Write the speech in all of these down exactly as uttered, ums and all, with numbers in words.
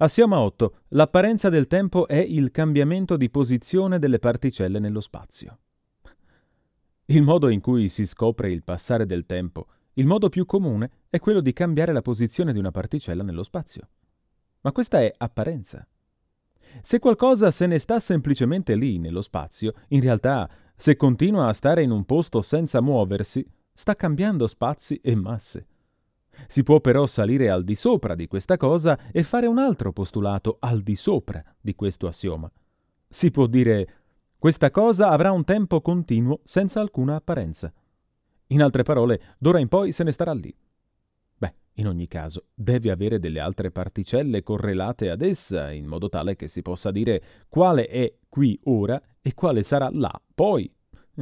Assioma otto. L'apparenza del tempo è il cambiamento di posizione delle particelle nello spazio. Il modo in cui si scopre il passare del tempo, il modo più comune, è quello di cambiare la posizione di una particella nello spazio. Ma questa è apparenza. Se qualcosa se ne sta semplicemente lì, nello spazio, in realtà, se continua a stare in un posto senza muoversi, sta cambiando spazi e masse. Si può però salire al di sopra di questa cosa e fare un altro postulato al di sopra di questo assioma. Si può dire: questa cosa avrà un tempo continuo senza alcuna apparenza. In altre parole, d'ora in poi se ne starà lì. Beh, in ogni caso, deve avere delle altre particelle correlate ad essa, in modo tale che si possa dire quale è qui ora e quale sarà là poi.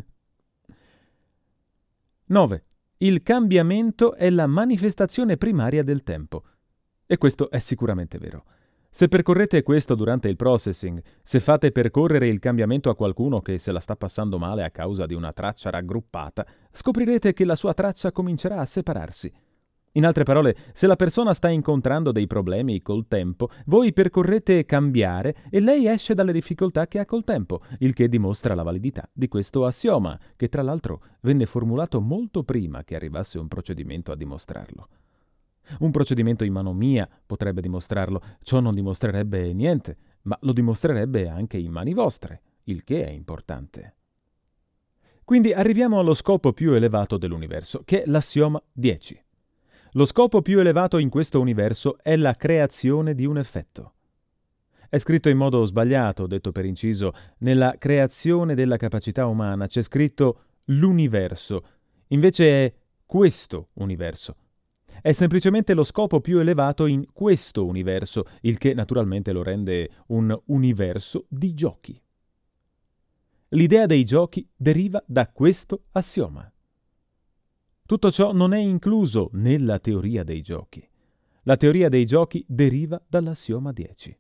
nove. Il cambiamento è la manifestazione primaria del tempo. E questo è sicuramente vero. Se percorrete questo durante il processing, se fate percorrere il cambiamento a qualcuno che se la sta passando male a causa di una traccia raggruppata, scoprirete che la sua traccia comincerà a separarsi. In altre parole, se la persona sta incontrando dei problemi col tempo, voi percorrete cambiare e lei esce dalle difficoltà che ha col tempo, il che dimostra la validità di questo assioma, che tra l'altro venne formulato molto prima che arrivasse un procedimento a dimostrarlo. Un procedimento in mano mia potrebbe dimostrarlo, ciò non dimostrerebbe niente, ma lo dimostrerebbe anche in mani vostre, il che è importante. Quindi arriviamo allo scopo più elevato dell'universo, che è l'assioma dieci. Lo scopo più elevato in questo universo è la creazione di un effetto. È scritto in modo sbagliato, detto per inciso, nella creazione della capacità umana c'è scritto l'universo, invece è questo universo. È semplicemente lo scopo più elevato in questo universo, il che naturalmente lo rende un universo di giochi. L'idea dei giochi deriva da questo assioma. Tutto ciò non è incluso nella teoria dei giochi. La teoria dei giochi deriva dall'assioma dieci.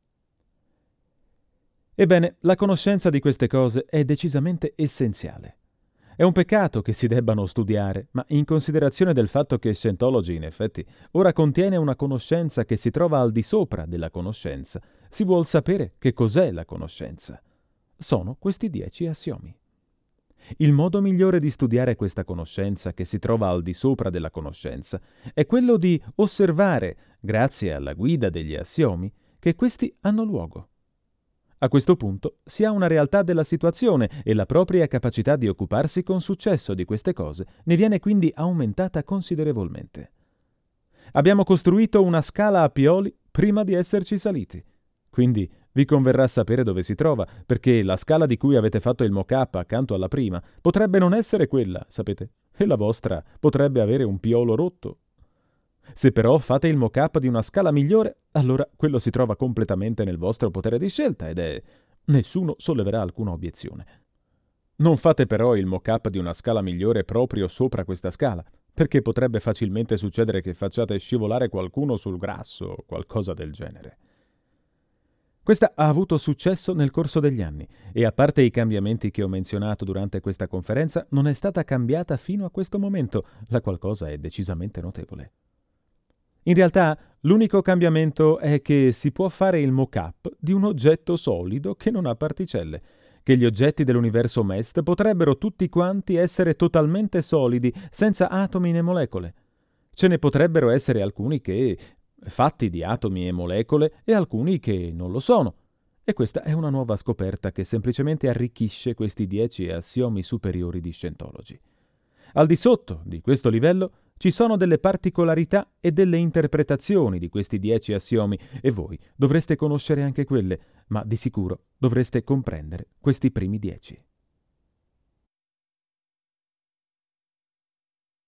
Ebbene, la conoscenza di queste cose è decisamente essenziale. È un peccato che si debbano studiare, ma in considerazione del fatto che Scientology, in effetti, ora contiene una conoscenza che si trova al di sopra della conoscenza, si vuol sapere che cos'è la conoscenza. Sono questi dieci assiomi. Il modo migliore di studiare questa conoscenza che si trova al di sopra della conoscenza è quello di osservare, grazie alla guida degli assiomi, che questi hanno luogo. A questo punto si ha una realtà della situazione e la propria capacità di occuparsi con successo di queste cose ne viene quindi aumentata considerevolmente. Abbiamo costruito una scala a pioli prima di esserci saliti. Quindi vi converrà sapere dove si trova, perché la scala di cui avete fatto il mock-up accanto alla prima potrebbe non essere quella, sapete, e la vostra potrebbe avere un piolo rotto. Se però fate il mock-up di una scala migliore, allora quello si trova completamente nel vostro potere di scelta ed è... nessuno solleverà alcuna obiezione. Non fate però il mock-up di una scala migliore proprio sopra questa scala, perché potrebbe facilmente succedere che facciate scivolare qualcuno sul grasso o qualcosa del genere. Questa ha avuto successo nel corso degli anni e, a parte i cambiamenti che ho menzionato durante questa conferenza, non è stata cambiata fino a questo momento, la qual cosa è decisamente notevole. In realtà, l'unico cambiamento è che si può fare il mock-up di un oggetto solido che non ha particelle, che gli oggetti dell'universo M E S T potrebbero tutti quanti essere totalmente solidi, senza atomi né molecole. Ce ne potrebbero essere alcuni che... fatti di atomi e molecole e alcuni che non lo sono. E questa è una nuova scoperta che semplicemente arricchisce questi dieci assiomi superiori di Scientology. Al di sotto di questo livello ci sono delle particolarità e delle interpretazioni di questi dieci assiomi e voi dovreste conoscere anche quelle, ma di sicuro dovreste comprendere questi primi dieci.